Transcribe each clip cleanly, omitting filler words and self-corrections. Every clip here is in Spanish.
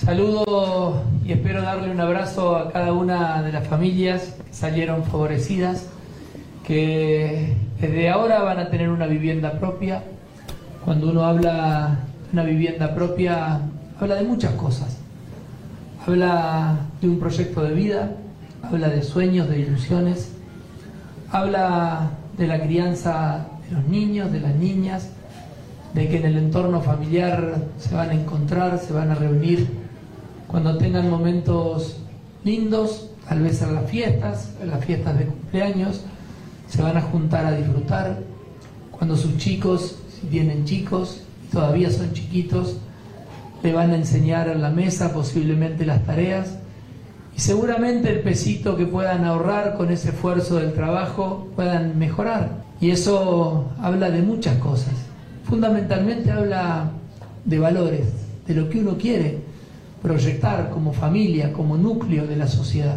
Saludo y espero darle un abrazo a cada una de las familias que salieron favorecidas, que desde ahora van a tener una vivienda propia. Cuando uno habla de una vivienda propia, habla de muchas cosas. Habla de un proyecto de vida, habla de sueños, de ilusiones, habla de la crianza de los niños, de las niñas, de que en el entorno familiar se van a encontrar, se van a reunir cuando tengan momentos lindos, tal vez en las fiestas de cumpleaños, se van a juntar a disfrutar. Cuando sus chicos, si tienen chicos, todavía son chiquitos, le van a enseñar en la mesa posiblemente las tareas, y seguramente el pesito que puedan ahorrar con ese esfuerzo del trabajo puedan mejorar. Y eso habla de muchas cosas. Fundamentalmente habla de valores, de lo que uno quiere proyectar como familia, como núcleo de la sociedad.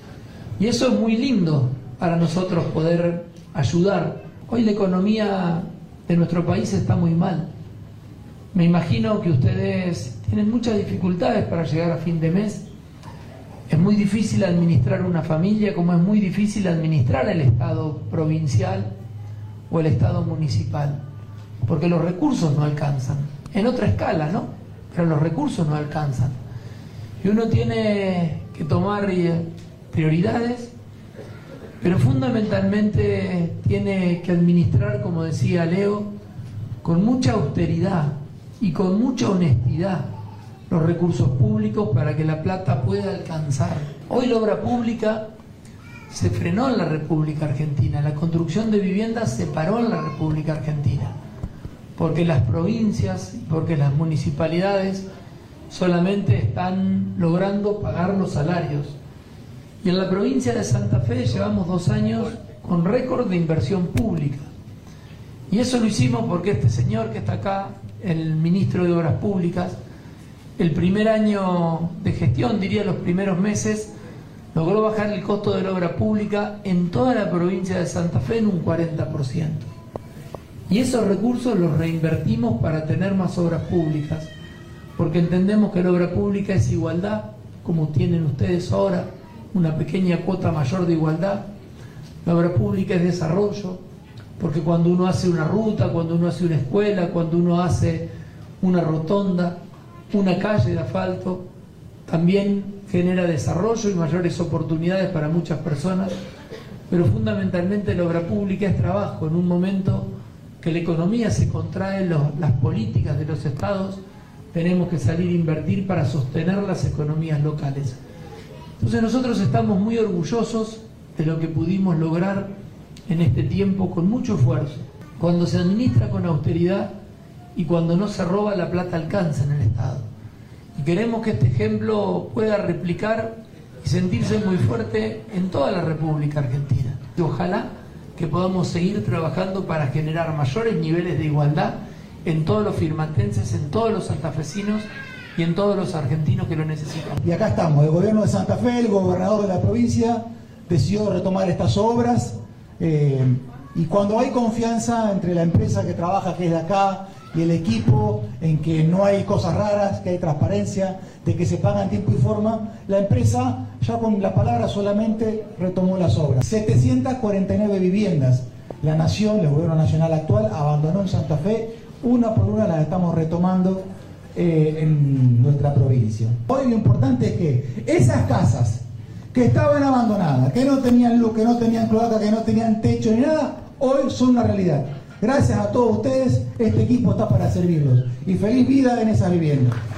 Y eso es muy lindo para nosotros poder ayudar. Hoy la economía de nuestro país está muy mal. Me imagino que ustedes tienen muchas dificultades para llegar a fin de mes. Es muy difícil administrar una familia, como es muy difícil administrar el Estado provincial o el Estado municipal, porque los recursos no alcanzan. En otra escala, ¿no? Pero los recursos no alcanzan. Y uno tiene que tomar prioridades, pero fundamentalmente tiene que administrar, como decía Leo, con mucha austeridad y con mucha honestidad los recursos públicos para que la plata pueda alcanzar. Hoy la obra pública se frenó en la República Argentina, la construcción de viviendas se paró en la República Argentina, porque las provincias y porque las municipalidades solamente están logrando pagar los salarios. Y en la provincia de Santa Fe llevamos 2 años con récord de inversión pública. Y eso lo hicimos porque este señor que está acá, el ministro de Obras Públicas, el primer año de gestión, diría los primeros meses, logró bajar el costo de la obra pública en toda la provincia de Santa Fe en un 40%. Y esos recursos los reinvertimos para tener más obras públicas, porque entendemos que la obra pública es igualdad, como tienen ustedes ahora, una pequeña cuota mayor de igualdad. La obra pública es desarrollo, porque cuando uno hace una ruta, cuando uno hace una escuela, cuando uno hace una rotonda, una calle de asfalto, también genera desarrollo y mayores oportunidades para muchas personas. Pero fundamentalmente la obra pública es trabajo. En un momento que la economía se contrae, las políticas de los estados, tenemos que salir a invertir para sostener las economías locales. Entonces nosotros estamos muy orgullosos de lo que pudimos lograr en este tiempo con mucho esfuerzo. Cuando se administra con austeridad y cuando no se roba, la plata alcanza en el Estado. Y queremos que este ejemplo pueda replicar y sentirse muy fuerte en toda la República Argentina. Y ojalá que podamos seguir trabajando para generar mayores niveles de igualdad en todos los firmatenses, en todos los santafesinos y en todos los argentinos que lo necesitan. Y acá estamos, el gobierno de Santa Fe, el gobernador de la provincia decidió retomar estas obras, y cuando hay confianza entre la empresa que trabaja, que es de acá, y el equipo, en que no hay cosas raras, que hay transparencia, de que se paga en tiempo y forma, la empresa ya con la palabra solamente retomó las obras. 749 viviendas. La nación, el gobierno nacional actual, abandonó en Santa Fe. Una por una las estamos retomando en nuestra provincia. Hoy lo importante es que esas casas que estaban abandonadas, que no tenían luz, que no tenían cloaca, que no tenían techo ni nada, hoy son una realidad. Gracias a todos ustedes, este equipo está para servirlos. Y feliz vida en esas viviendas.